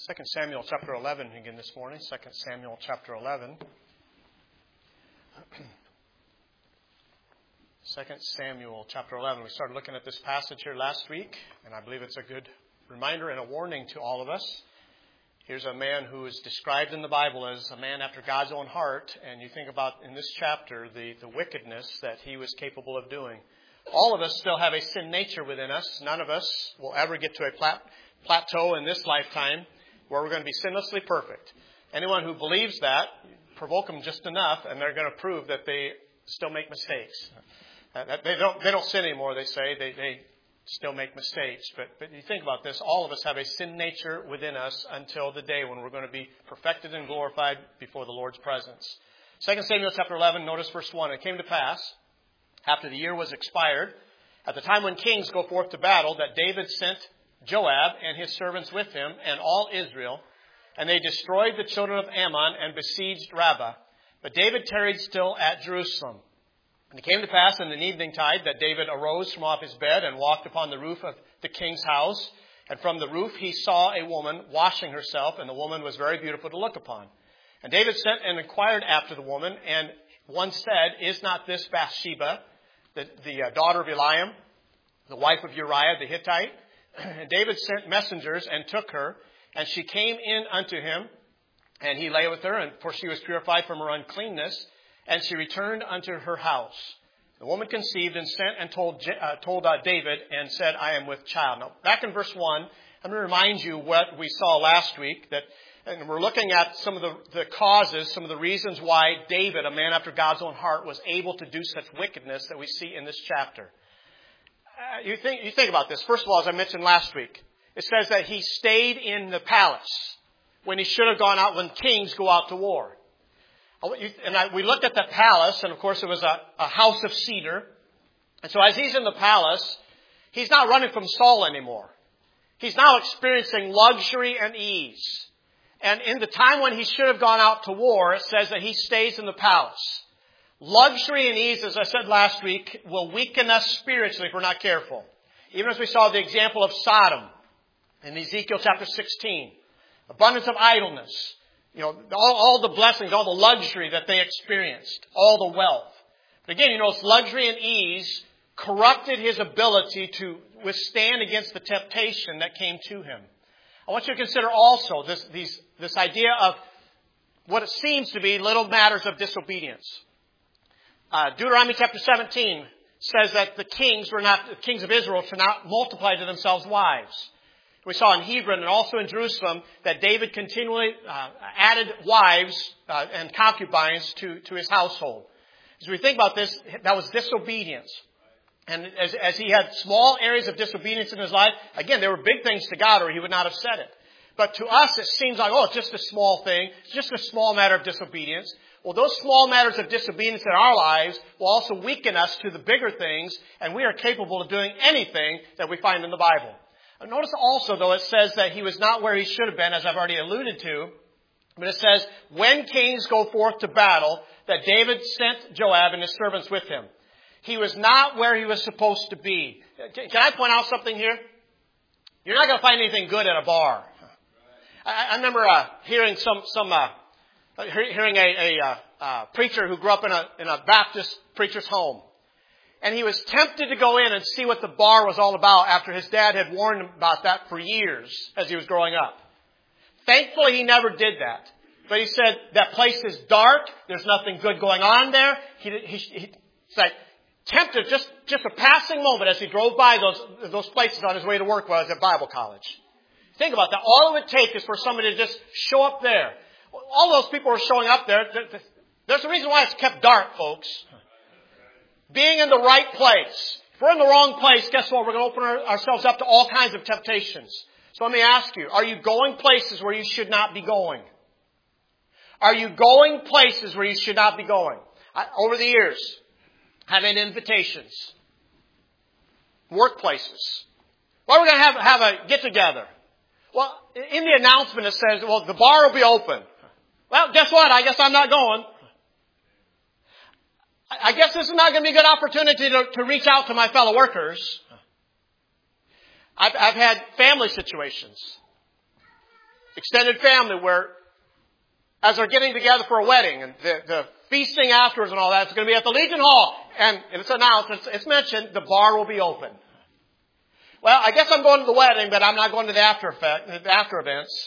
2 Samuel chapter 11 again this morning. 2 Samuel chapter 11. 2 Samuel chapter 11. We started looking at this passage here last week, and I believe it's a good reminder and a warning to all of us. Here's a man who is described in the Bible as a man after God's own heart, and you think about in this chapter the wickedness that he was capable of doing. All of us still have a sin nature within us. None of us will ever get to a plateau in this lifetime where we're going to be sinlessly perfect. Anyone who believes that, provoke them just enough, and they're going to prove that they still make mistakes. They don't sin anymore, they say. They still make mistakes. But you think about this, all of us have a sin nature within us until the day when we're going to be perfected and glorified before the Lord's presence. 2 Samuel chapter 11, notice verse 1. It came to pass, after the year was expired, at the time when kings go forth to battle, that David sent Joab and his servants with him and all Israel, and they destroyed the children of Ammon and besieged Rabbah. But David tarried still at Jerusalem. And it came to pass in the evening tide that David arose from off his bed and walked upon the roof of the king's house. And from the roof he saw a woman washing herself, and the woman was very beautiful to look upon. And David sent and inquired after the woman, and one said, "Is not this Bathsheba, the daughter of Eliam, the wife of Uriah the Hittite?" And David sent messengers and took her, and she came in unto him, and he lay with her, and for she was purified from her uncleanness, and she returned unto her house. The woman conceived and sent and told David and said, "I am with child." Now, back in verse 1, I'm going to remind you what we saw last week, and we're looking at some of the causes, some of the reasons why David, a man after God's own heart, was able to do such wickedness that we see in this chapter. You think about this. First of all, as I mentioned last week, it says that he stayed in the palace when he should have gone out when kings go out to war. We looked at that palace, and of course it was a house of cedar. And so as he's in the palace, he's not running from Saul anymore. He's now experiencing luxury and ease. And in the time when he should have gone out to war, it says that he stays in the palace. Luxury and ease, as I said last week, will weaken us spiritually if we're not careful. Even as we saw the example of Sodom in Ezekiel chapter 16. Abundance of idleness. All the blessings, all the luxury that they experienced. All the wealth. But again, luxury and ease corrupted his ability to withstand against the temptation that came to him. I want you to consider also this idea of what it seems to be little matters of disobedience. Deuteronomy chapter 17 says that the kings of Israel should not multiply to themselves wives. We saw in Hebron and also in Jerusalem that David continually added wives and concubines to his household. As we think about this, that was disobedience. And as he had small areas of disobedience in his life, again, they were big things to God or he would not have said it. But to us, it seems like, it's just a small thing. It's just a small matter of disobedience. Well, those small matters of disobedience in our lives will also weaken us to the bigger things, and we are capable of doing anything that we find in the Bible. And notice also, though, it says that he was not where he should have been, as I've already alluded to. But it says, when kings go forth to battle, that David sent Joab and his servants with him. He was not where he was supposed to be. Can I point out something here? You're not going to find anything good at a bar. I remember hearing a preacher who grew up in a Baptist preacher's home. And he was tempted to go in and see what the bar was all about after his dad had warned him about that for years as he was growing up. Thankfully, he never did that. But he said, that place is dark. There's nothing good going on there. He's like tempted, just a passing moment as he drove by those places on his way to work while he was at Bible college. Think about that. All it would take is for somebody to just show up there. All those people were showing up there. There's a reason why it's kept dark, folks. Being in the right place. If we're in the wrong place, guess what? We're going to open ourselves up to all kinds of temptations. So let me ask you, are you going places where you should not be going? Are you going places where you should not be going? Over the years, I've had invitations. Workplaces. Well, we're going to have a get-together. Well, in the announcement it says, the bar will be open. Well, guess what? I guess I'm not going. I guess this is not going to be a good opportunity to reach out to my fellow workers. I've had family situations. extended family where, as they're getting together for a wedding and the feasting afterwards and all that, it's going to be at the Legion Hall. And it's announced, it's mentioned, the bar will be open. Well, I guess I'm going to the wedding, but I'm not going to the after events.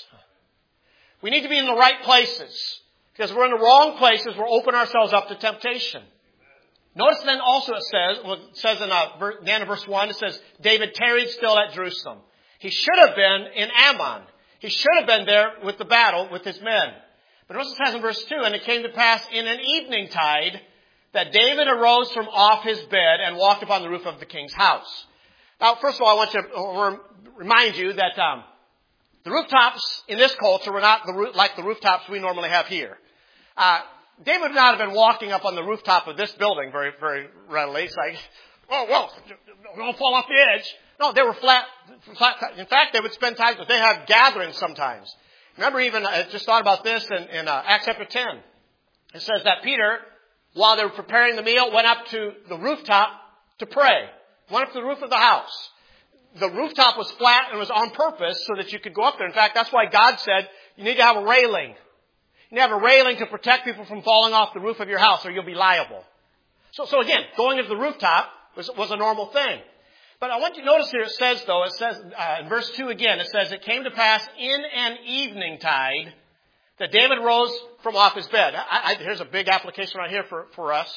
We need to be in the right places. Because we're in the wrong places, we're opening ourselves up to temptation. Notice then also it says in the end of verse 1, it says, David tarried still at Jerusalem. He should have been in Ammon. He should have been there with the battle with his men. But notice it says in verse 2, and it came to pass in an evening tide that David arose from off his bed and walked upon the roof of the king's house. Now, first of all, I want to remind you that the rooftops in this culture were not like the rooftops we normally have here. David would not have been walking up on the rooftop of this building very, very readily. It's like, oh, don't fall off the edge. No, they were flat. In fact, they would spend time, they had gatherings sometimes. Remember even, I just thought about this in Acts chapter 10. It says that Peter, while they were preparing the meal, went up to the rooftop to pray. Went up to the roof of the house. The rooftop was flat and was on purpose so that you could go up there. In fact, that's why God said you need to have a railing. You need to have a railing to protect people from falling off the roof of your house or you'll be liable. So again, going to the rooftop was a normal thing. But I want you to notice here it says in verse 2 again, it says, it came to pass in an evening tide that David rose from off his bed. Here's a big application right here for us.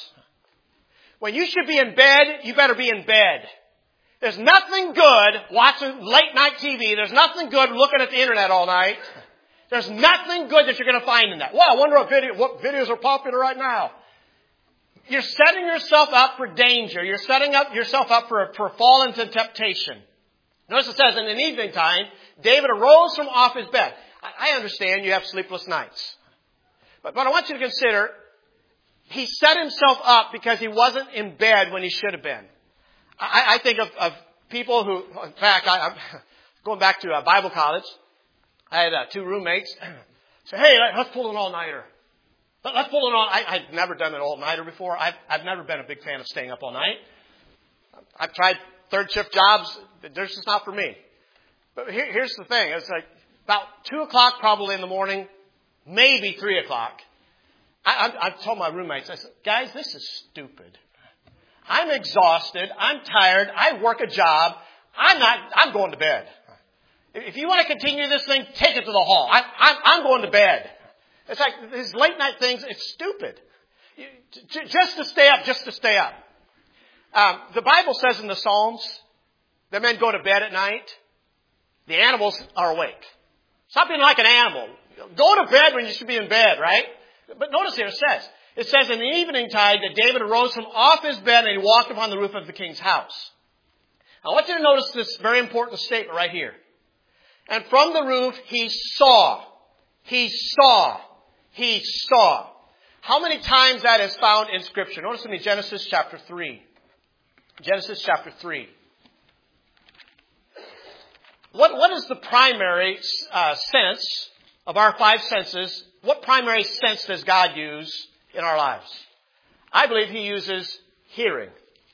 When you should be in bed, you better be in bed. There's nothing good watching late night TV. There's nothing good looking at the internet all night. There's nothing good that you're going to find in that. Well, I wonder what videos are popular right now. You're setting yourself up for danger. You're setting yourself up for fall into temptation. Notice it says in an evening time, David arose from off his bed. I understand you have sleepless nights. But I want you to consider, he set himself up because he wasn't in bed when he should have been. I think of people who, in fact, I'm going back to Bible college. I had two roommates say, hey, let's pull an all-nighter. Let's pull an all-nighter. I've never done an all-nighter before. I've never been a big fan of staying up all night. I've tried third shift jobs. They're just not for me. But here's the thing. It's like about 2 o'clock probably in the morning, maybe 3 o'clock. I've told my roommates, I said, guys, this is stupid. I'm exhausted. I'm tired. I work a job. I'm going to bed. If you want to continue this thing, take it to the hall. I'm going to bed. It's like these late night things, it's stupid. Just to stay up. The Bible says in the Psalms that men go to bed at night. The animals are awake. Stop being like an animal. Go to bed when you should be in bed, right? But notice here it says in the evening tide that David arose from off his bed and he walked upon the roof of the king's house. I want you to notice this very important statement right here. And from the roof he saw. How many times that is found in Scripture? Notice with me Genesis chapter 3. Genesis chapter 3. What is the primary sense of our five senses? What primary sense does God use in our lives? I believe He uses hearing.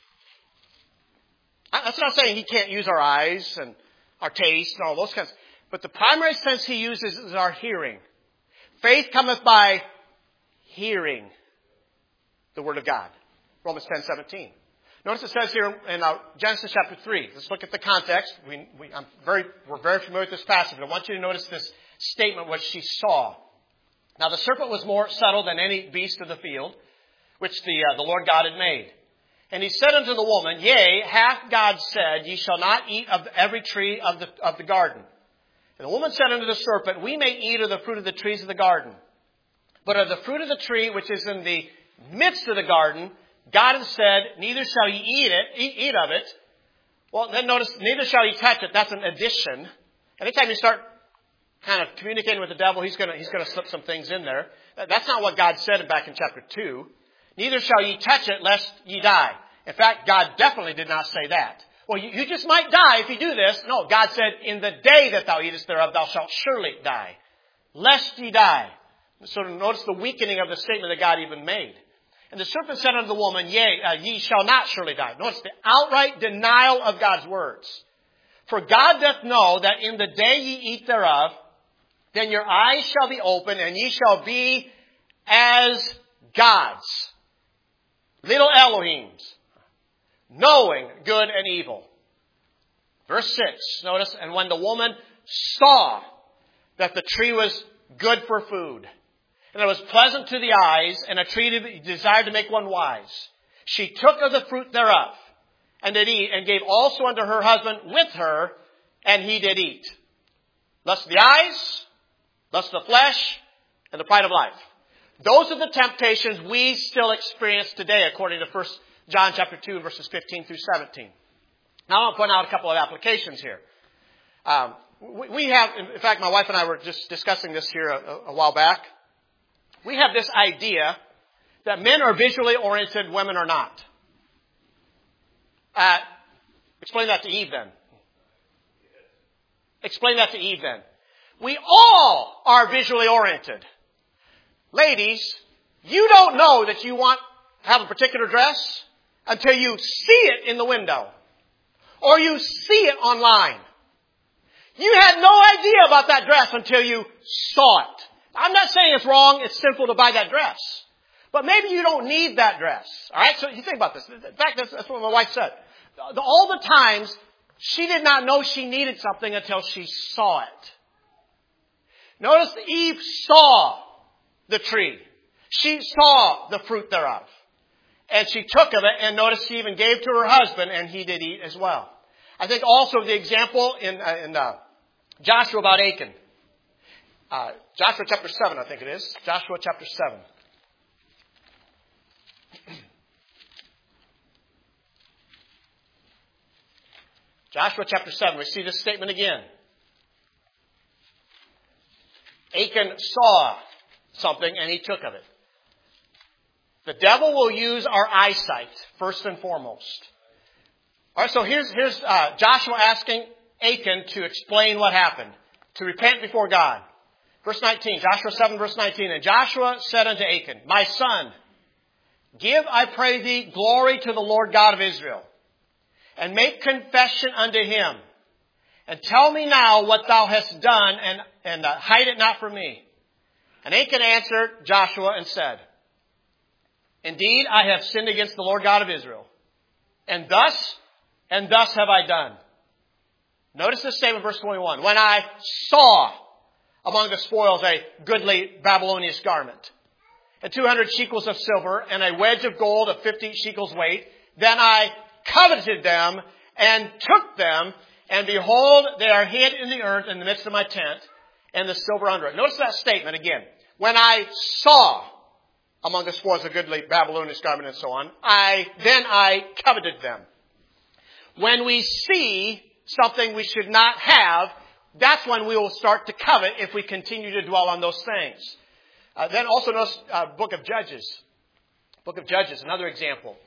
That's not saying He can't use our eyes and our taste and all those kinds. But the primary sense He uses is our hearing. Faith cometh by hearing the Word of God. Romans 10:17. Notice it says here in Genesis chapter 3. Let's look at the context. We're very familiar with this passage. I want you to notice this statement, what she saw. Now the serpent was more subtle than any beast of the field, which the Lord God had made. And he said unto the woman, Yea, hath God said, Ye shall not eat of every tree of the garden. And the woman said unto the serpent, We may eat of the fruit of the trees of the garden. But of the fruit of the tree which is in the midst of the garden, God has said, Neither shall ye eat of it. Well, then notice, neither shall ye touch it. That's an addition. Anytime you start kind of communicating with the devil, he's going to slip some things in there. That's not what God said back in chapter 2. Neither shall ye touch it, lest ye die. In fact, God definitely did not say that. Well, you just might die if you do this. No, God said, In the day that thou eatest thereof, thou shalt surely die, lest ye die. So notice the weakening of the statement that God even made. And the serpent said unto the woman, Yea, ye shall not surely die. Notice the outright denial of God's words. For God doth know that in the day ye eat thereof, then your eyes shall be opened, and ye shall be as gods, little Elohims, knowing good and evil. Verse 6, notice, and when the woman saw that the tree was good for food, and it was pleasant to the eyes, and a tree to be desired to make one wise, she took of the fruit thereof, and did eat, and gave also unto her husband with her, and he did eat. Lust of the eyes, lust of the flesh, and the pride of life. Those are the temptations we still experience today, according to 1 John chapter 2, verses 15 through 17. Now, I want to point out a couple of applications here. We have, in fact, my wife and I were just discussing this here a while back. We have this idea that men are visually oriented, women are not. Explain that to Eve then. Explain that to Eve then. We all are visually oriented. Ladies, you don't know that you want to have a particular dress until you see it in the window. Or you see it online. You had no idea about that dress until you saw it. I'm not saying it's wrong, it's sinful to buy that dress. But maybe you don't need that dress. Alright, so you think about this. In fact, that's what my wife said. All the times, she did not know she needed something until she saw it. Notice Eve saw the tree. She saw the fruit thereof. And she took of it, and notice she even gave to her husband, and he did eat as well. I think also the example in Joshua about Achan. Joshua chapter 7, I think it is. Joshua chapter 7. Joshua chapter 7, we see this statement again. Achan saw something and he took of it. The devil will use our eyesight first and foremost. All right, so here's Joshua asking Achan to explain what happened, to repent before God. Verse 19, Joshua 7, verse 19. And Joshua said unto Achan, My son, give, I pray thee, glory to the Lord God of Israel, and make confession unto him, and tell me now what thou hast done, and hide it not from me. And Achan answered Joshua and said, Indeed, I have sinned against the Lord God of Israel, and thus have I done. Notice this statement, verse 21. When I saw among the spoils a goodly Babylonian garment, and 200 shekels of silver, and a wedge of gold of 50 shekels weight, then I coveted them and took them, and behold, they are hid in the earth in the midst of my tent, and the silver under it. Notice that statement again. When I saw among the spoils a goodly Babylonian garment and so on, then I coveted them. When we see something we should not have, that's when we will start to covet if we continue to dwell on those things. Then also notice Book of Judges. Book of Judges, another example.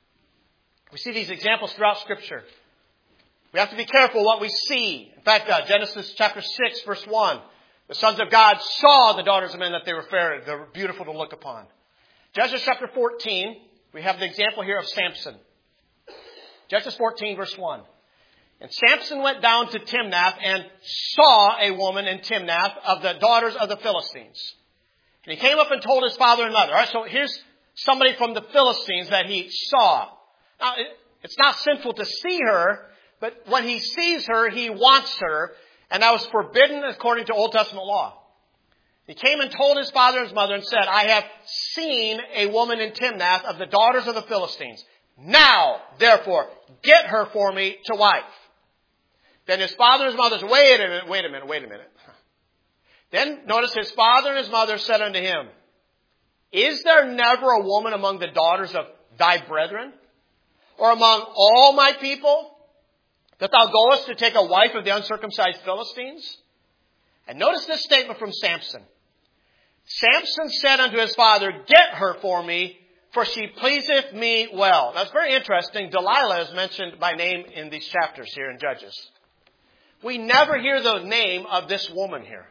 We see these examples throughout Scripture. We have to be careful what we see. In fact, Genesis chapter 6, verse 1. The sons of God saw the daughters of men that they were fair, they were beautiful to look upon. Judges chapter 14, we have the example here of Samson. Judges 14, verse 1. And Samson went down to Timnath and saw a woman in Timnath of the daughters of the Philistines. And he came up and told his father and mother. All right, so here's somebody from the Philistines that he saw. Now, it's not sinful to see her, but when he sees her, he wants her, and that was forbidden according to Old Testament law. He came and told his father and his mother and said, I have seen a woman in Timnath of the daughters of the Philistines. Now, therefore, get her for me to wife. Then his father and his mother said, wait a minute. Then notice his father and his mother said unto him, Is there never a woman among the daughters of thy brethren, or among all my people, that thou goest to take a wife of the uncircumcised Philistines? And notice this statement from Samson. Samson said unto his father, Get her for me, for she pleaseth me well. Now it's very interesting. Delilah is mentioned by name in these chapters here in Judges. We never hear the name of this woman here.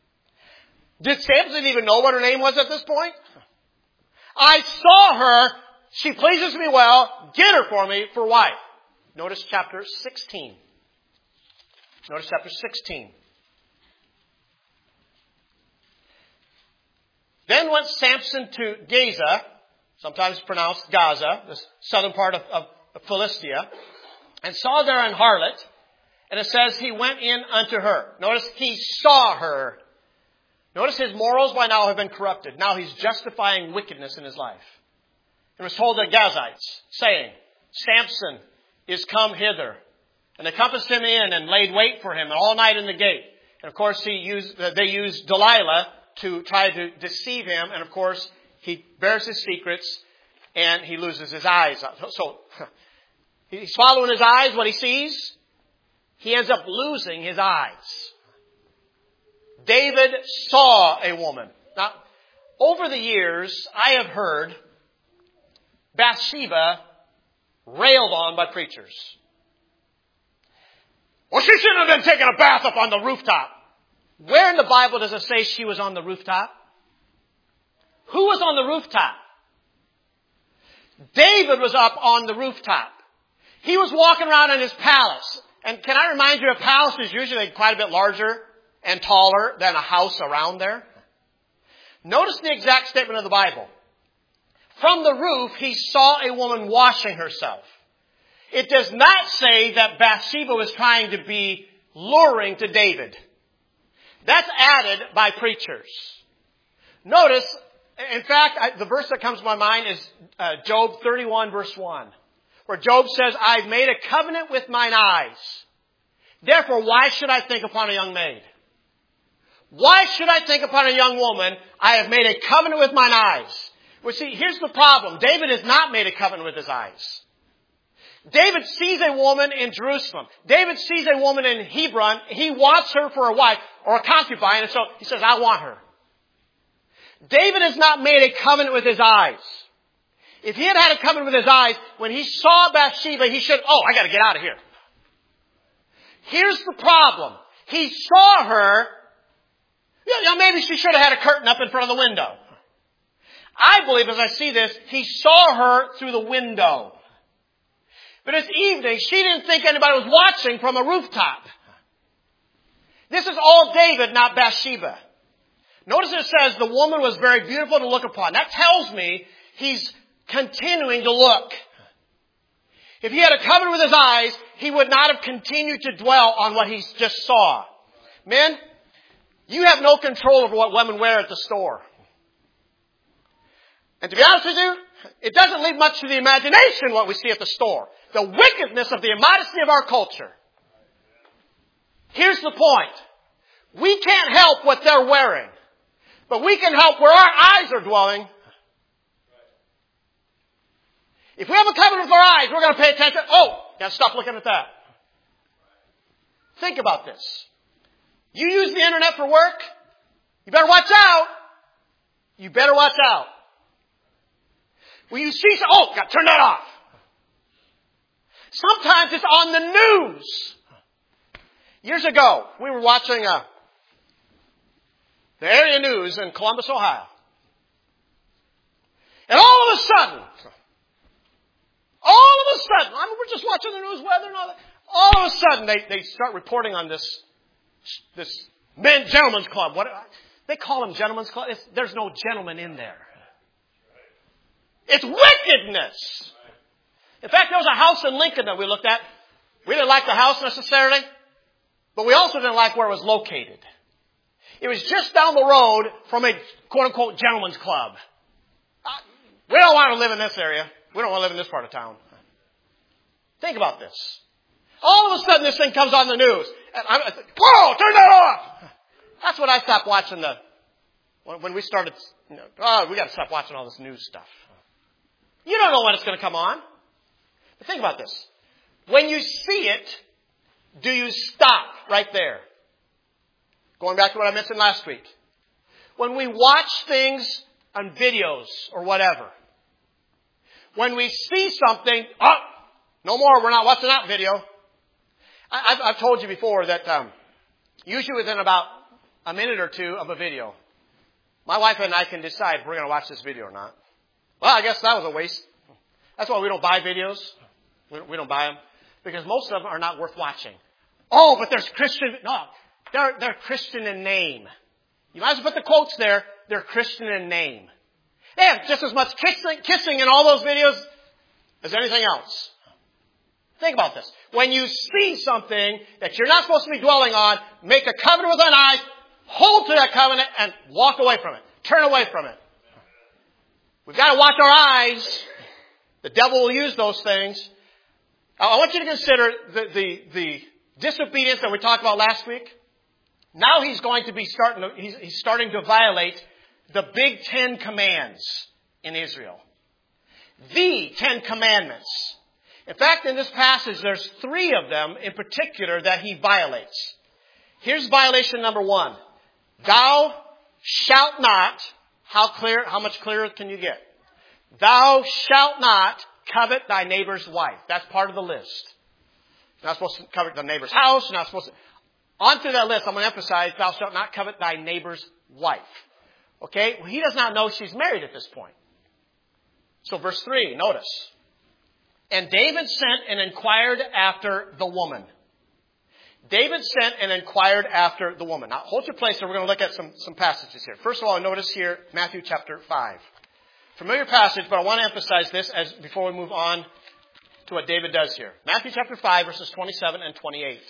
Did Samson even know what her name was at this point? I saw her. She pleases me well. Get her for me for wife. Notice chapter 16. Notice chapter 16. Then went Samson to Gaza, sometimes pronounced Gaza, the southern part of Philistia, and saw there an harlot, and it says he went in unto her. Notice he saw her. Notice his morals by now have been corrupted. Now he's justifying wickedness in his life. He was told the Gazites, saying, Samson is come hither. And they compassed him in and laid wait for him all night in the gate. And of course they used Delilah to try to deceive him. And of course he bears his secrets and he loses his eyes. So he's following his eyes, what he sees. He ends up losing his eyes. David saw a woman. Now, over the years, I have heard Bathsheba railed on by preachers. Well, she shouldn't have been taking a bath up on the rooftop. Where in the Bible does it say she was on the rooftop? Who was on the rooftop? David was up on the rooftop. He was walking around in his palace. And can I remind you, a palace is usually quite a bit larger and taller than a house around there. Notice the exact statement of the Bible. From the roof, he saw a woman washing herself. It does not say that Bathsheba was trying to be luring to David. That's added by preachers. Notice, in fact, the verse that comes to my mind is Job 31 verse 1. Where Job says, I've made a covenant with mine eyes. Therefore, why should I think upon a young maid? Why should I think upon a young woman? I have made a covenant with mine eyes. Well, see, here's the problem. David has not made a covenant with his eyes. David sees a woman in Jerusalem. David sees a woman in Hebron. He wants her for a wife or a concubine, and so he says, I want her. David has not made a covenant with his eyes. If he had had a covenant with his eyes, when he saw Bathsheba, he should, I got to get out of here. Here's the problem. He saw her. Maybe she should have had a curtain up in front of the window. I believe, as I see this, he saw her through the window. But it's evening. She didn't think anybody was watching from a rooftop. This is all David, not Bathsheba. Notice it says the woman was very beautiful to look upon. That tells me he's continuing to look. If he had a covenant with his eyes, he would not have continued to dwell on what he just saw. Men, you have no control over what women wear at the store. And to be honest with you, it doesn't leave much to the imagination what we see at the store. The wickedness of the immodesty of our culture. Here's the point. We can't help what they're wearing. But we can help where our eyes are dwelling. If we have a covenant with our eyes, we're going to pay attention. Gotta stop looking at that. Think about this. You use the internet for work, you better watch out. You better watch out. When you see gotta turn that off. Sometimes it's on the news. Years ago, we were watching the area news in Columbus, Ohio. And all of a sudden, we're just watching the news, weather and all that. All of a sudden, they start reporting on this gentleman's club. They call them gentlemen's club. There's no gentleman in there. It's wickedness. In fact, there was a house in Lincoln that we looked at. We didn't like the house necessarily, but we also didn't like where it was located. It was just down the road from a quote-unquote gentleman's club. We don't want to live in this area. We don't want to live in this part of town. Think about this. All of a sudden, this thing comes on the news. And turn that off! That's when I stopped watching when we started, we got to stop watching all this news stuff. You don't know when it's going to come on. But think about this. When you see it, do you stop right there? Going back to what I mentioned last week. When we watch things on videos or whatever, when we see something, no more, we're not watching that video. I've told you before that usually within about a minute or two of a video, my wife and I can decide if we're going to watch this video or not. Well, I guess that was a waste. That's why we don't buy videos. We don't buy them. Because most of them are not worth watching. But there's Christian. No, they're Christian in name. You might as well put the quotes there. they're Christian in name. They have just as much kissing in all those videos as anything else. Think about this. When you see something that you're not supposed to be dwelling on, make a covenant with thine eyes, hold to that covenant, and walk away from it. Turn away from it. We've got to watch our eyes. The devil will use those things. I want you to consider the disobedience that we talked about last week. Now he's going to be he's starting to violate the big 10 commands in Israel. The 10 commandments. In fact, in this passage, there's 3 of them in particular that he violates. Here's violation number 1. Thou shalt not, how much clearer can you get? Thou shalt not covet thy neighbor's wife. That's part of the list. You're not supposed to covet the neighbor's house. You're not supposed to. On through that list, I'm going to emphasize, thou shalt not covet thy neighbor's wife. Okay? Well, he does not know she's married at this point. So verse 3, notice. And David sent and inquired after the woman. David sent and inquired after the woman. Now, hold your place, and we're going to look at some passages here. First of all, notice here, Matthew chapter 5. Familiar passage, but I want to emphasize this before we move on to what David does here. Matthew chapter 5, verses 27 and 28.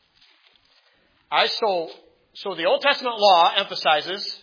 So the Old Testament law emphasizes,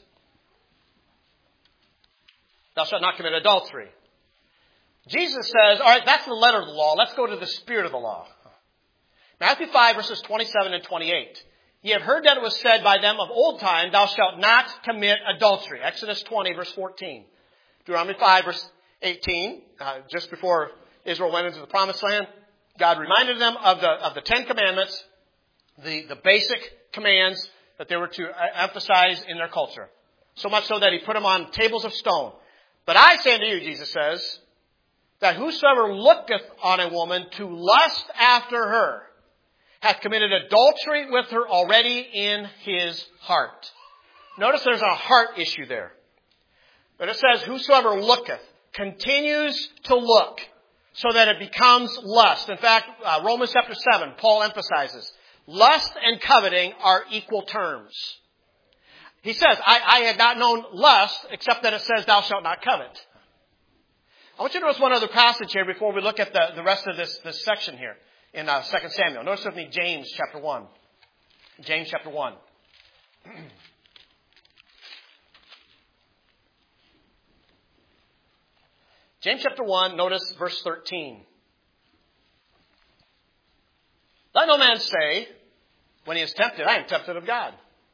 thou shalt not commit adultery. Jesus says, all right, that's the letter of the law. Let's go to the spirit of the law. Matthew 5, verses 27 and 28. Ye have heard that it was said by them of old time, thou shalt not commit adultery. Exodus 20, verse 14. Deuteronomy 5, verse 18. Just before Israel went into the promised land, God reminded them of the 10 commandments, the basic commands that they were to emphasize in their culture. So much so that he put them on tables of stone. But I say unto you, Jesus says, that whosoever looketh on a woman to lust after her hath committed adultery with her already in his heart. Notice there's a heart issue there. But it says, whosoever looketh, continues to look, so that it becomes lust. In fact, Romans chapter 7, Paul emphasizes, lust and coveting are equal terms. He says, I had not known lust, except that it says, thou shalt not covet. I want you to notice one other passage here before we look at the rest of this section here in 2 Samuel. Notice with me James chapter 1. James chapter 1. James chapter 1, notice verse 13. Let no man say, when he is tempted, I am tempted of God.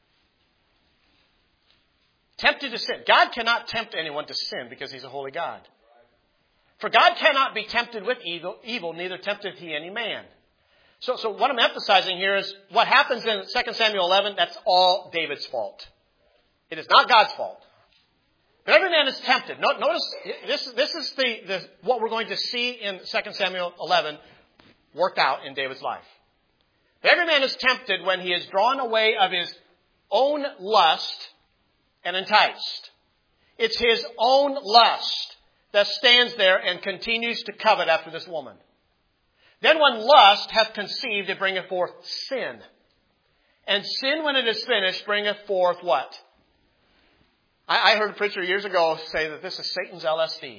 Tempted to sin. God cannot tempt anyone to sin because he's a holy God. For God cannot be tempted with evil, neither tempteth he any man. So what I'm emphasizing here is what happens in 2 Samuel 11, that's all David's fault. It is not God's fault. But every man is tempted. Notice, this is what we're going to see in 2 Samuel 11 worked out in David's life. Every man is tempted when he is drawn away of his own lust and enticed. It's his own lust that stands there and continues to covet after this woman. Then when lust hath conceived, it bringeth forth sin. And sin, when it is finished, bringeth forth what? I heard a preacher years ago say that this is Satan's LSD.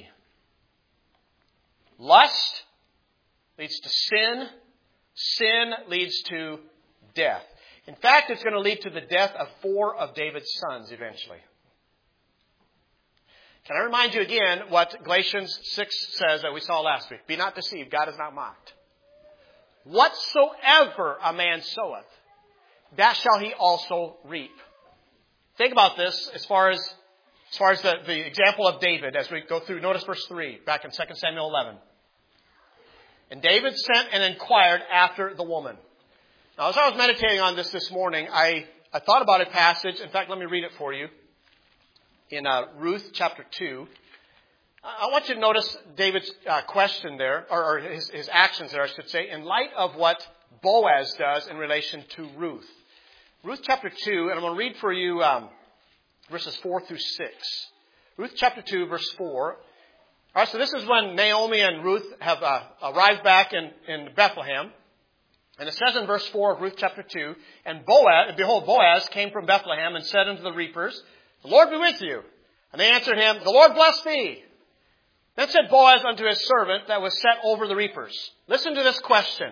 Lust leads to sin. Sin leads to death. In fact, it's going to lead to the death of 4 of David's sons eventually. Can I remind you again what Galatians 6 says that we saw last week? Be not deceived, God is not mocked. Whatsoever a man soweth, that shall he also reap. Think about this as far as the example of David as we go through. Notice verse 3 back in 2 Samuel 11. And David sent and inquired after the woman. Now, as I was meditating on this morning, I thought about a passage. In fact, let me read it for you. In Ruth chapter 2. I want you to notice David's question there, or his actions there, I should say, in light of what Boaz does in relation to Ruth. Ruth chapter 2, and I'm going to read for you verses 4 through 6. Ruth chapter 2, verse 4. All right, so this is when Naomi and Ruth have arrived back in Bethlehem. And it says in verse 4 of Ruth chapter 2, and behold, Boaz came from Bethlehem and said unto the reapers, the Lord be with you. And they answered him, the Lord bless thee. Then said Boaz unto his servant that was set over the reapers. Listen to this question.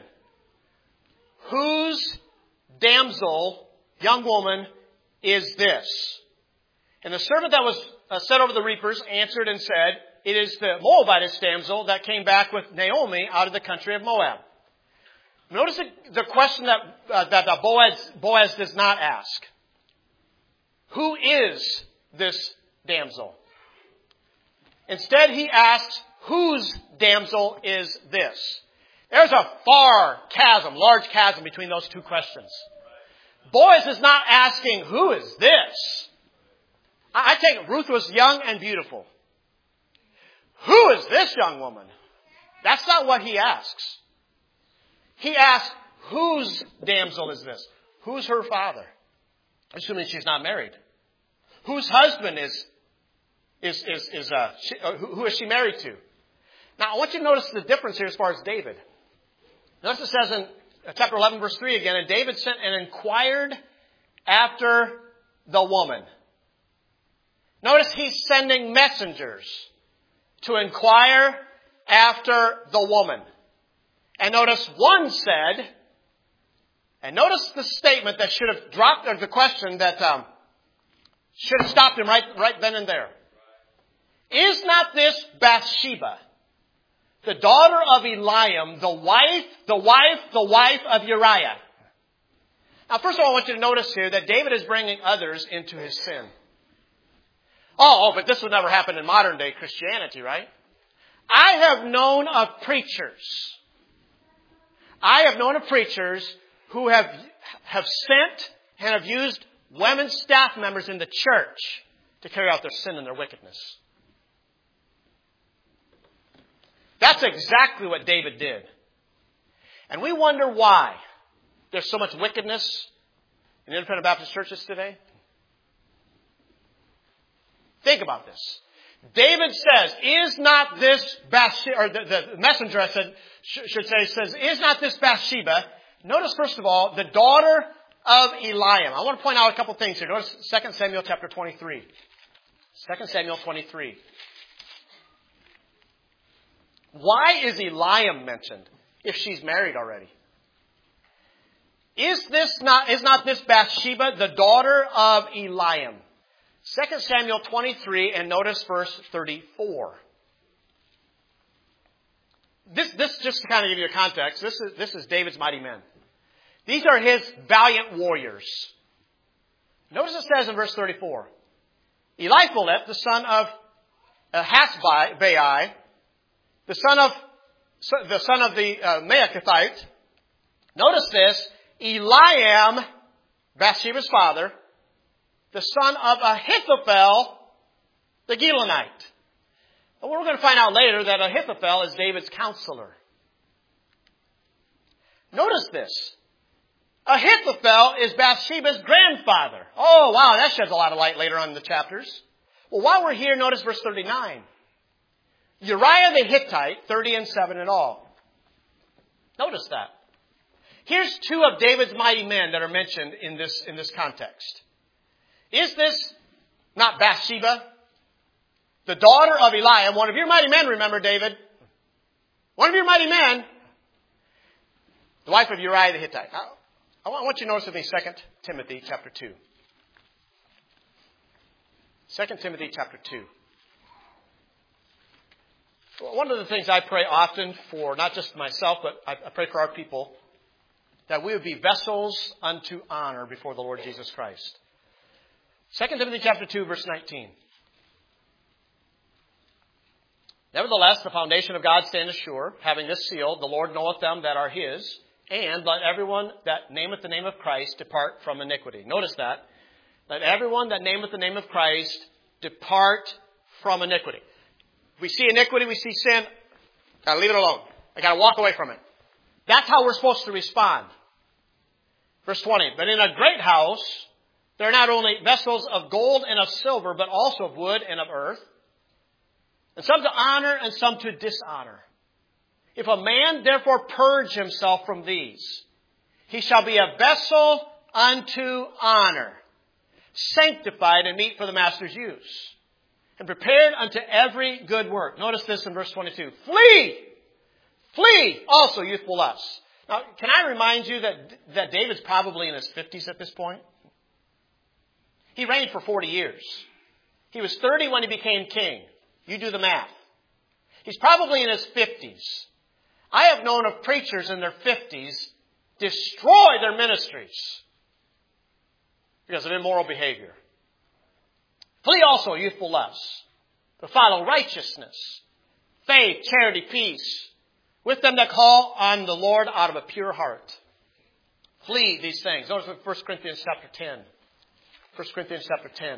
Whose damsel, young woman, is this? And the servant that was set over the reapers answered and said, it is the Moabitess damsel that came back with Naomi out of the country of Moab. Notice the question that Boaz does not ask. Who is this damsel? Instead, he asks, whose damsel is this? There's a large chasm between those two questions. Boaz is not asking, who is this? I take it Ruth was young and beautiful. Who is this young woman? That's not what he asks. He asks, whose damsel is this? Who's her father? Assuming she's not married. Whose husband who is she married to? Now, I want you to notice the difference here as far as David. Notice it says in chapter 11, verse 3 again, and David sent and inquired after the woman. Notice he's sending messengers to inquire after the woman. And notice one said, and notice the statement that should have dropped, or the question that should have stopped him right then and there. Is not this Bathsheba, the daughter of Eliam, the wife of Uriah? Now, first of all, I want you to notice here that David is bringing others into his sin. But this would never happen in modern day Christianity, right? I have known of preachers who have sent and have used women staff members in the church to carry out their sin and their wickedness. That's exactly what David did. And we wonder why there's so much wickedness in independent Baptist churches today. Think about this. David says, is not this Bathsheba, or the messenger says, is not this Bathsheba? Notice, first of all, the daughter of Eliam. I want to point out a couple things here. Notice 2 Samuel chapter 23. 2 Samuel 23. Why is Eliam mentioned if she's married already? Is not this Bathsheba the daughter of Eliam? 2 Samuel 23, and notice verse 34. This just to kind of give you a context, this is David's mighty men. These are his valiant warriors. Notice it says in verse 34, Eliphalet, the son of Hasbai, the son of the Maachathite. Notice this, Eliam, Bathsheba's father, the son of Ahithophel, the Gilonite. But we're going to find out later that Ahithophel is David's counselor. Notice this. Ahithophel is Bathsheba's grandfather. Oh, wow, that sheds a lot of light later on in the chapters. Well, while we're here, notice verse 39. Uriah the Hittite, 30 and 7 in all. Notice that. Here's two of David's mighty men that are mentioned in this context. Is this not Bathsheba, the daughter of Eliam, one of your mighty men, remember, David? One of your mighty men, the wife of Uriah the Hittite. I want you to notice with me 2 Timothy chapter 2. 2 Timothy chapter 2. One of the things I pray often for, not just myself, but I pray for our people, that we would be vessels unto honor before the Lord Jesus Christ. 2 Timothy chapter 2, verse 19. Nevertheless, the foundation of God standeth sure, having this seal, the Lord knoweth them that are his, and let everyone that nameth the name of Christ depart from iniquity. Notice that. Let everyone that nameth the name of Christ depart from iniquity. If we see iniquity, we see sin, gotta leave it alone. I gotta walk away from it. That's how we're supposed to respond. Verse 20. But in a great house, there are not only vessels of gold and of silver, but also of wood and of earth, and some to honor and some to dishonor. If a man therefore purge himself from these, he shall be a vessel unto honor, sanctified and meet for the master's use, and prepared unto every good work. Notice this in verse 22. Flee! Flee also youthful lusts. Now, can I remind you that David's probably in his 50s at this point? He reigned for 40 years. He was 30 when he became king. You do the math. He's probably in his 50s. I have known of preachers in their 50s destroy their ministries because of immoral behavior. Flee also youthful lusts, but follow righteousness, faith, charity, peace, with them that call on the Lord out of a pure heart. Flee these things. Notice 1 Corinthians chapter 10. 1 Corinthians chapter 10.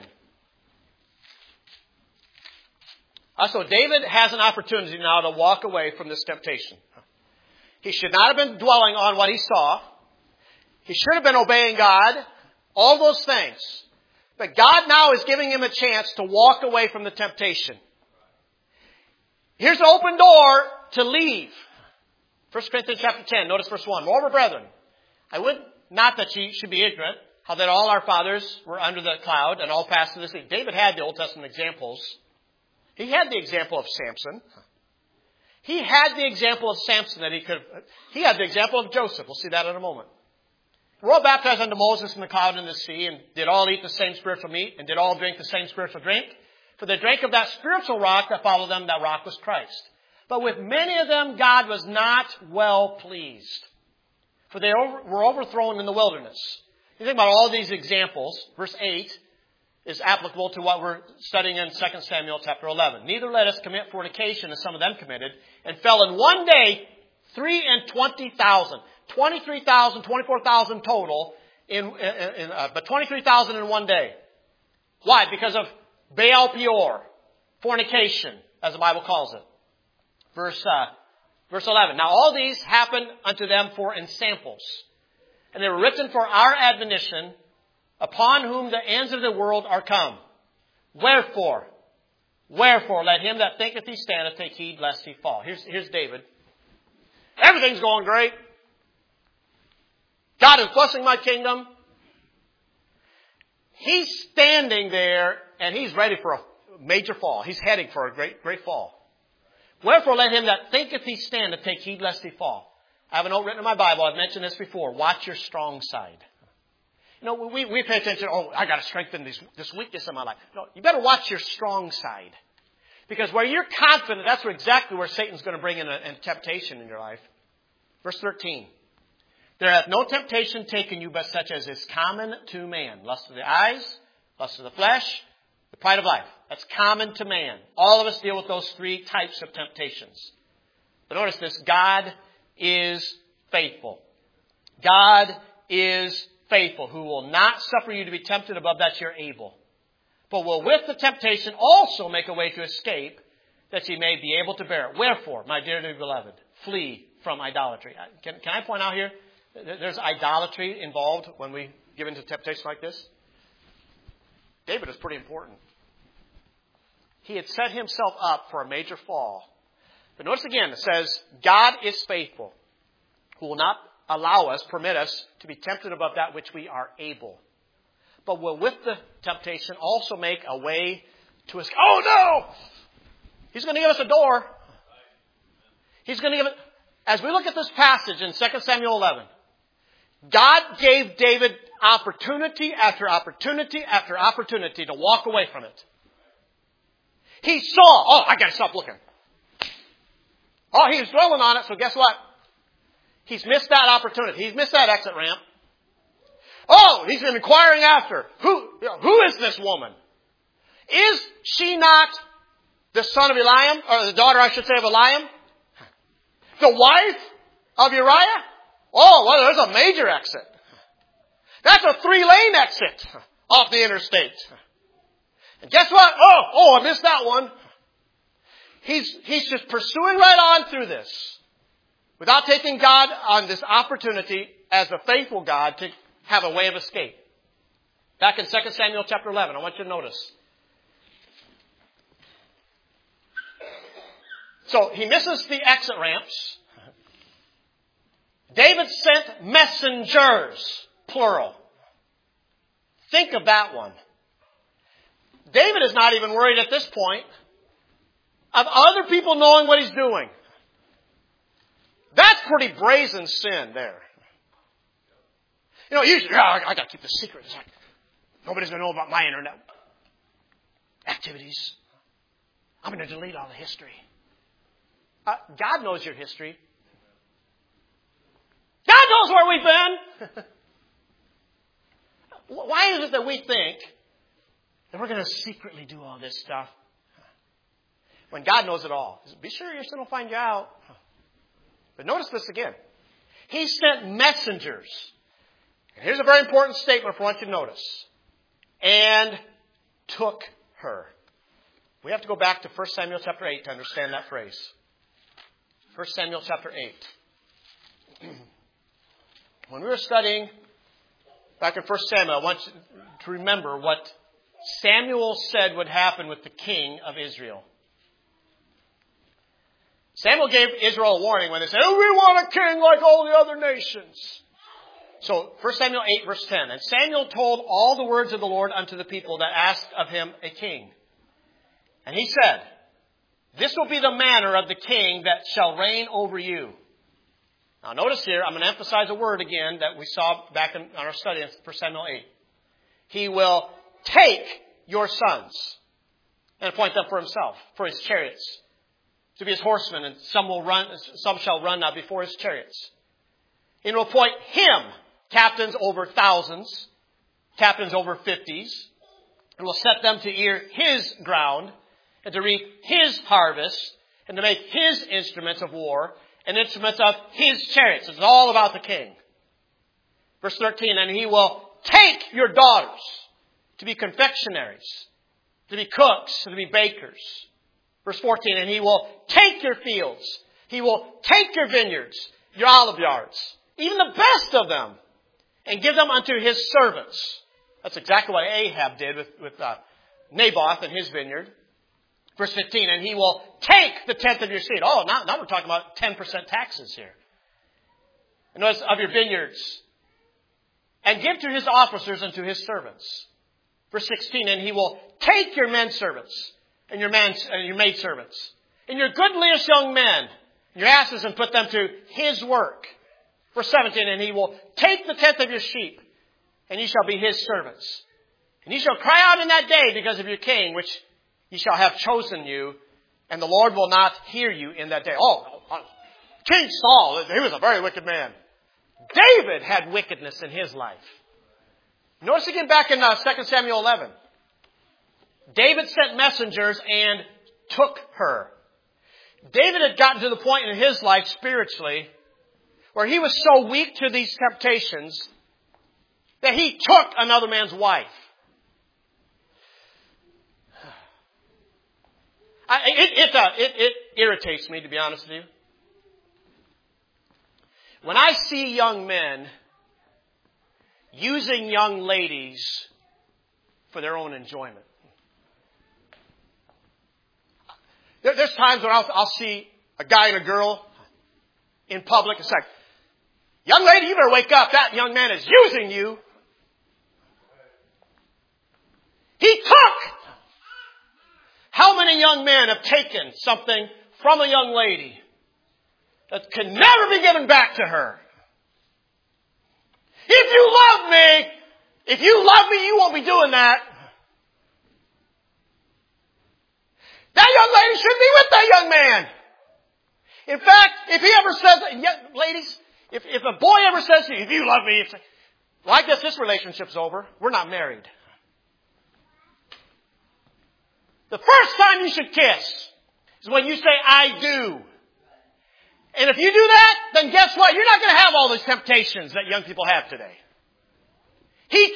So David has an opportunity now to walk away from this temptation. He should not have been dwelling on what he saw. He should have been obeying God. All those things. But God now is giving him a chance to walk away from the temptation. Here's an open door to leave. 1 Corinthians chapter 10, notice verse 1. Moreover, brethren, I would not that ye should be ignorant, how that all our fathers were under the cloud and all passed through the sea. David had the Old Testament examples. He had the example of Samson. He had the example of Samson that he had the example of Joseph. We'll see that in a moment. We're all baptized unto Moses in the cloud and the sea, and did all eat the same spiritual meat, and did all drink the same spiritual drink. For they drank of that spiritual rock that followed them, that rock was Christ. But with many of them God was not well pleased, for they were overthrown in the wilderness. You think about all these examples. Verse 8 is applicable to what we're studying in 2 Samuel chapter 11. Neither let us commit fornication as some of them committed, and fell in one day 23,000. 23,000, 24,000 total, but 23,000 in one day. Why? Because of Baal Peor, fornication, as the Bible calls it. Verse 11. Now all these happened unto them for ensamples, and they were written for our admonition, upon whom the ends of the world are come. Wherefore, let him that thinketh he standeth take heed lest he fall. Here's David. Everything's going great. God is blessing my kingdom. He's standing there and he's ready for a major fall. He's heading for a great fall. Wherefore let him that thinketh he standeth take heed lest he fall. I have a note written in my Bible. I've mentioned this before. Watch your strong side. You know, we pay attention. Oh, I got to strengthen this weakness in my life. No, you better watch your strong side. Because where you're confident, that's exactly where Satan's going to bring in a temptation in your life. Verse 13. There hath no temptation taken you but such as is common to man. Lust of the eyes, lust of the flesh, the pride of life. That's common to man. All of us deal with those three types of temptations. But notice this. God is faithful. God is faithful, who will not suffer you to be tempted above that you're able, but will with the temptation also make a way to escape, that ye may be able to bear it. Wherefore, my dearly beloved, flee from idolatry. Can I point out here, there's idolatry involved when we give into temptation like this? David is pretty important. He had set himself up for a major fall. But notice again, it says, God is faithful, who will not permit us to be tempted above that which we are able, but will with the temptation also make a way to escape. Oh no! He's going to give us a door. He's going to give it. As we look at this passage in 2 Samuel 11, God gave David opportunity after opportunity after opportunity to walk away from it. He saw, I got to stop looking. He was dwelling on it, so guess what? He's missed that opportunity. He's missed that exit ramp. He's been inquiring after. Who is this woman? Is she not the son of Eliam, or the daughter, I should say, of Eliam? The wife of Uriah? There's a major exit. That's a 3-lane exit off the interstate. And guess what? I missed that one. He's just pursuing right on through this, without taking God on this opportunity as a faithful God to have a way of escape. Back in 2 Samuel chapter 11, I want you to notice. So he misses the exit ramps. David sent messengers, plural. Think of that one. David is not even worried at this point of other people knowing what he's doing. That's pretty brazen sin there. You know, usually, I got to keep the secret. It's like, nobody's going to know about my internet activities. I'm going to delete all the history. God knows your history. God knows where we've been. Why is it that we think that we're going to secretly do all this stuff when God knows it all? Be sure your sin will find you out. But notice this again. He sent messengers. And here's a very important statement I want you to notice. And took her. We have to go back to 1 Samuel chapter 8 to understand that phrase. 1 Samuel chapter 8. When we were studying back in 1 Samuel, I want you to remember what Samuel said would happen with the king of Israel. Samuel gave Israel a warning when they said, "Oh, we want a king like all the other nations." So, 1 Samuel 8, verse 10. And Samuel told all the words of the Lord unto the people that asked of him a king. And he said, "This will be the manner of the king that shall reign over you." Now, notice here, I'm going to emphasize a word again that we saw back in our study in 1 Samuel 8. He will take your sons and appoint them for himself, for his chariots, to be his horsemen, and some shall run now before his chariots. He will appoint him captains over thousands, captains over 50s, and will set them to ear his ground, and to reap his harvest, and to make his instruments of war, and instruments of his chariots. It's all about the king. Verse 13, and he will take your daughters to be confectionaries, to be cooks, to be bakers. Verse 14, and he will take your fields. He will take your vineyards, your olive yards, even the best of them, and give them unto his servants. That's exactly what Ahab did with Naboth and his vineyard. Verse 15, and he will take the tenth of your seed. Oh, now we're talking about 10% taxes here. And notice, of your vineyards. And give to his officers and to his servants. Verse 16, and he will take your men servants and your maid servants, and your goodliest young men, and your asses, and put them to his work. Verse 17, and he will take the tenth of your sheep, and ye shall be his servants. And ye shall cry out in that day because of your king, which ye shall have chosen you, and the Lord will not hear you in that day. King Saul, he was a very wicked man. David had wickedness in his life. Notice again back in 2 Samuel 11. David sent messengers and took her. David had gotten to the point in his life spiritually where he was so weak to these temptations that he took another man's wife. It irritates me, to be honest with you. When I see young men using young ladies for their own enjoyment. There's times when I'll see a guy and a girl in public. It's like, young lady, you better wake up. That young man is using you. He took. How many young men have taken something from a young lady that can never be given back to her? If you love me, you won't be doing that. That young lady should be with that young man. In fact, if he ever says, ladies, if a boy ever says to you, if you love me, it's like, well, I guess this relationship's over. We're not married. The first time you should kiss is when you say, I do. And if you do that, then guess what? You're not going to have all those temptations that young people have today. He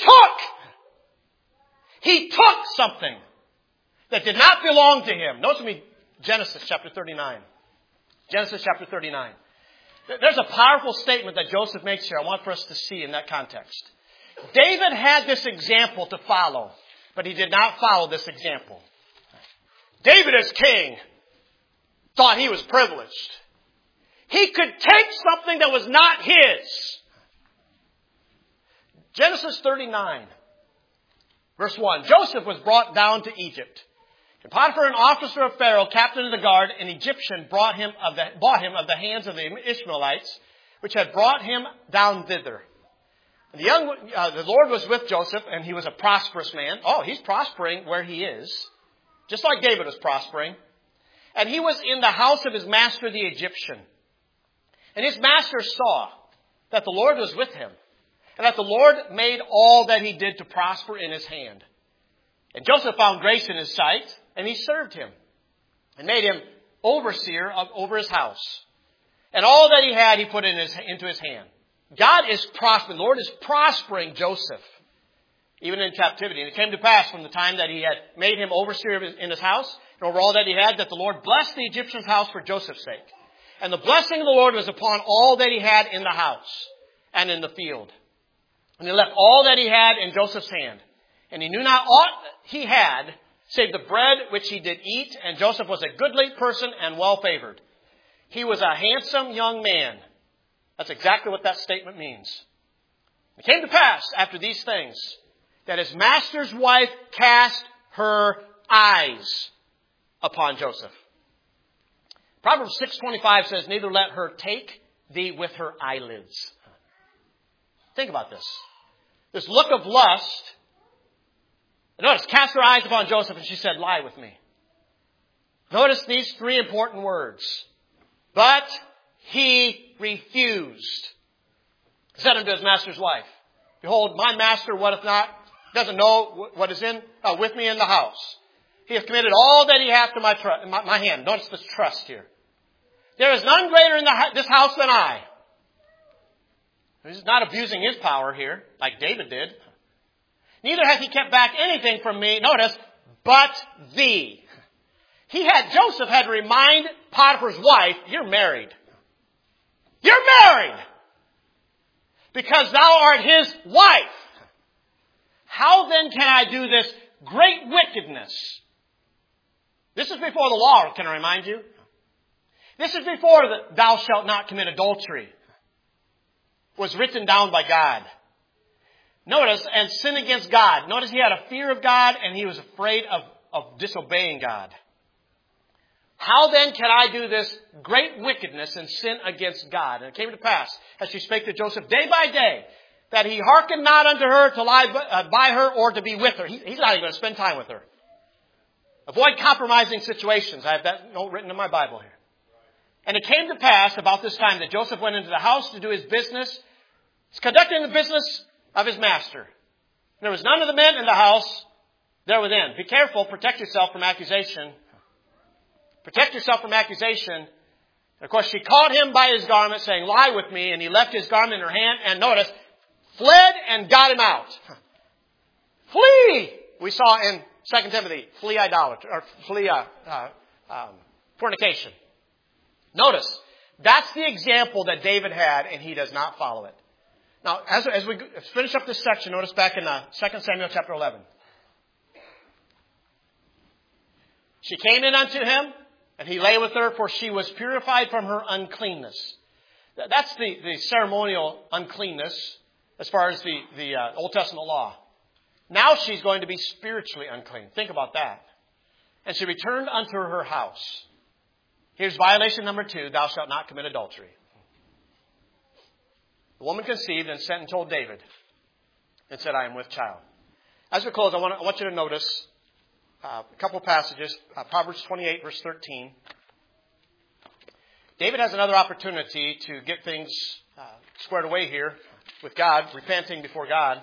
took something that did not belong to him. Notice with me Genesis chapter 39. Genesis chapter 39. There's a powerful statement that Joseph makes here I want for us to see in that context. David had this example to follow, but he did not follow this example. David as king thought he was privileged. He could take something that was not his. Genesis 39. Verse 1, Joseph was brought down to Egypt. And Potiphar, an officer of Pharaoh, captain of the guard, an Egyptian, bought him of the hands of the Ishmaelites, which had brought him down thither. And the Lord was with Joseph, and he was a prosperous man. Oh, he's prospering where he is, just like David was prospering. And he was in the house of his master, the Egyptian. And his master saw that the Lord was with him, and that the Lord made all that he did to prosper in his hand. And Joseph found grace in his sight, and he served him, and made him overseer over his house. And all that he had, he put into his hand. God is prospering. The Lord is prospering Joseph, even in captivity. And it came to pass from the time that he had made him overseer in his house, and over all that he had, that the Lord blessed the Egyptian's house for Joseph's sake. And the blessing of the Lord was upon all that he had in the house and in the field. And he left all that he had in Joseph's hand. And he knew not aught he had, save the bread which he did eat. And Joseph was a goodly person and well favored. He was a handsome young man. That's exactly what that statement means. It came to pass after these things that his master's wife cast her eyes upon Joseph. Proverbs 6:25 says, neither let her take thee with her eyelids. Think about this. This look of lust. Notice, cast her eyes upon Joseph, and she said, lie with me. Notice these three important words. But he refused. He said unto his master's wife, behold, my master, what if not, doesn't know what is with me in the house. He hath committed all that he hath to my hand. Notice this trust here. There is none greater in this house than I. He's not abusing his power here, like David did. Neither hath he kept back anything from me, notice, but thee. Joseph had to remind Potiphar's wife, you're married. You're married! Because thou art his wife. How then can I do this great wickedness? This is before the law, can I remind you? This is before the thou shalt not commit adultery was written down by God. Notice, and sin against God. Notice he had a fear of God and he was afraid of disobeying God. How then can I do this great wickedness and sin against God? And it came to pass, as she spake to Joseph day by day, that he hearkened not unto her to lie by her or to be with her. He's not even going to spend time with her. Avoid compromising situations. I have that note written in my Bible here. And it came to pass about this time that Joseph went into the house to do his business. He's conducting the business of his master. There was none of the men in the house there within. Be careful. Protect yourself from accusation. Protect yourself from accusation. And of course, she caught him by his garment, saying, lie with me. And he left his garment in her hand. And notice, fled and got him out. Flee! We saw in 2 Timothy, flee idolatry, or flee fornication. Notice, that's the example that David had, and he does not follow it. Now, as we finish up this section, notice back in 2 Samuel chapter 11. She came in unto him, and he lay with her, for she was purified from her uncleanness. That's the ceremonial uncleanness as far as the Old Testament law. Now she's going to be spiritually unclean. Think about that. And she returned unto her house. Here's violation number 2. Thou shalt not commit adultery. The woman conceived and sent and told David and said, I am with child. As we close, I want you to notice a couple passages. Proverbs 28, verse 13. David has another opportunity to get things squared away here with God, repenting before God.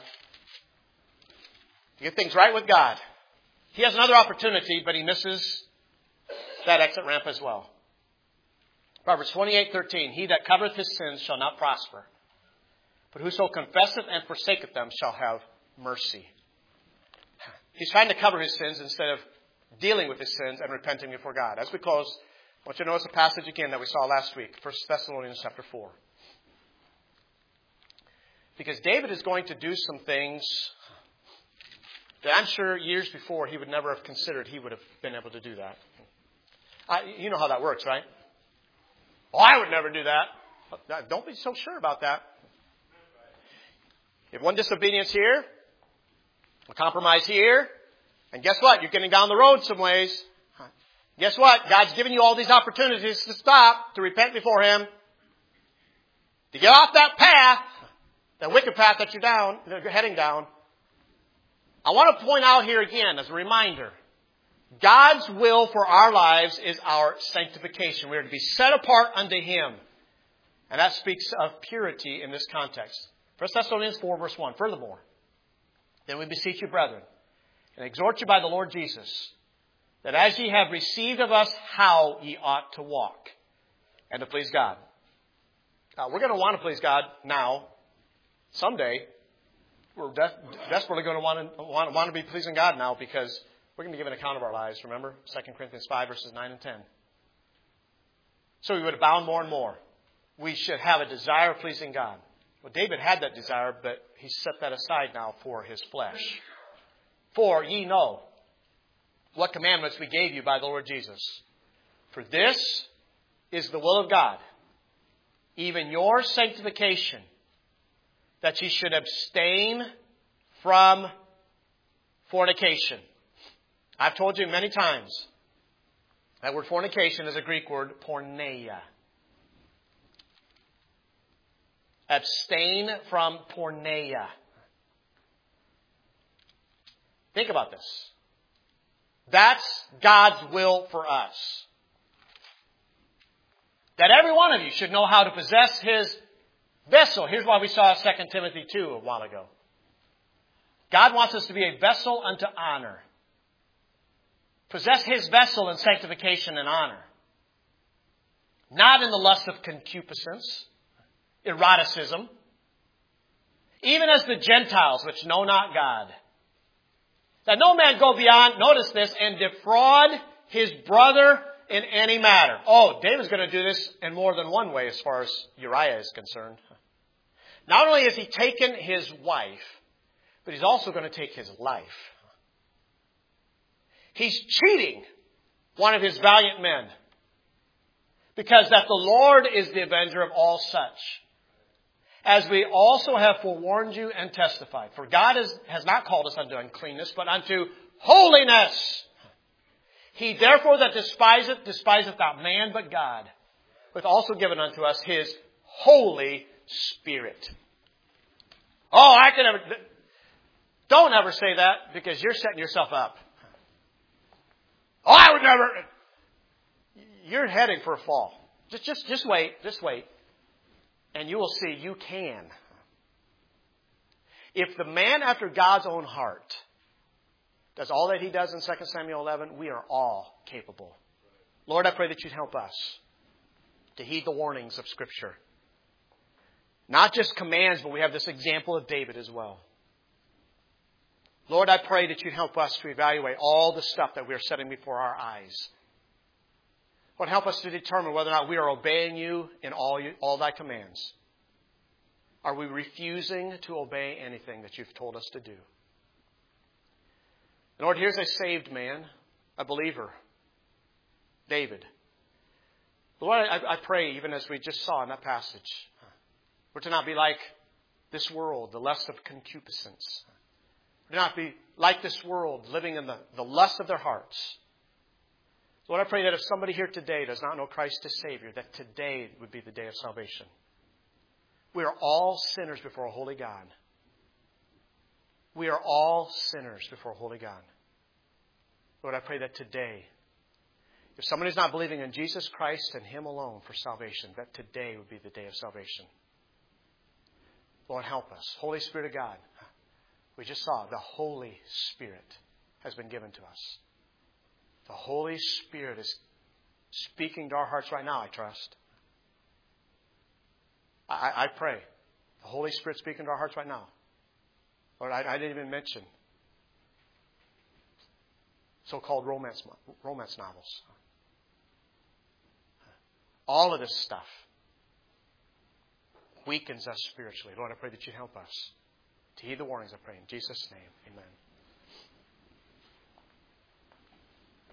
To get things right with God. He has another opportunity, but he misses that exit ramp as well. Proverbs 28:13. He that covereth his sins shall not prosper, but whoso confesseth and forsaketh them shall have mercy. He's trying to cover his sins instead of dealing with his sins and repenting before God. As we close, I want you to notice a passage again that we saw last week, 1 Thessalonians chapter 4. Because David is going to do some things that I'm sure years before he would never have considered he would have been able to do that. You know how that works, right? Oh, I would never do that. Don't be so sure about that. You have one disobedience here, A compromise here. And guess what? You're getting down the road some ways. Guess what? God's given you all these opportunities to stop, to repent before Him, to get off that path, that wicked path that you're heading down. I want to point out here again as a reminder, God's will for our lives is our sanctification. We are to be set apart unto Him. And that speaks of purity in this context. 1 Thessalonians 4 verse 1. Furthermore, then we beseech you, brethren, and exhort you by the Lord Jesus, that as ye have received of us how ye ought to walk, and to please God. We're going to want to please God now. Someday, we're desperately going to want to be pleasing God now, because we're going to give an account of our lives. Remember 2 Corinthians 5 verses 9 and 10. So we would abound more and more. We should have a desire of pleasing God. Well, David had that desire, but he set that aside now for his flesh. For ye know what commandments we gave you by the Lord Jesus. For this is the will of God, even your sanctification, that ye should abstain from fornication. I've told you many times, that word fornication is a Greek word, porneia. Abstain from porneia. Think about this. That's God's will for us. That every one of you should know how to possess his vessel. Here's why we saw 2 Timothy 2 a while ago. God wants us to be a vessel unto honor. Possess his vessel in sanctification and honor. Not in the lust of concupiscence, eroticism, even as the Gentiles which know not God. That no man go beyond, notice this, and defraud his brother in any matter. Oh, David's going to do this in more than one way as far as Uriah is concerned. Not only has he taken his wife, but he's also going to take his life. He's cheating one of his valiant men. Because that the Lord is the avenger of all such. As we also have forewarned you and testified. For God has not called us unto uncleanness, but unto holiness. He therefore that despiseth not man but God, hath also given unto us his Holy Spirit. Oh, don't ever say that, because you're setting yourself up. Oh, I would never. You're heading for a fall. Just wait. And you will see you can. If the man after God's own heart does all that he does in 2 Samuel 11, we are all capable. Lord, I pray that you'd help us to heed the warnings of Scripture. Not just commands, but we have this example of David as well. Lord, I pray that you'd help us to evaluate all the stuff that we are setting before our eyes. Lord, help us to determine whether or not we are obeying you in all thy commands. Are we refusing to obey anything that you've told us to do? And Lord, here's a saved man, a believer, David. Lord, I pray, even as we just saw in that passage, we're to not be like this world, the lust of concupiscence. We're to not be like this world, living in the lust of their hearts. Lord, I pray that if somebody here today does not know Christ as Savior, that today would be the day of salvation. We are all sinners before a holy God. We are all sinners before a holy God. Lord, I pray that today, if somebody's not believing in Jesus Christ and Him alone for salvation, that today would be the day of salvation. Lord, help us. Holy Spirit of God, we just saw the Holy Spirit has been given to us. The Holy Spirit is speaking to our hearts right now, I trust. I pray. The Holy Spirit speaking to our hearts right now. Lord, I didn't even mention so-called romance novels. All of this stuff weakens us spiritually. Lord, I pray that you help us to heed the warnings, I pray. In Jesus' name, amen.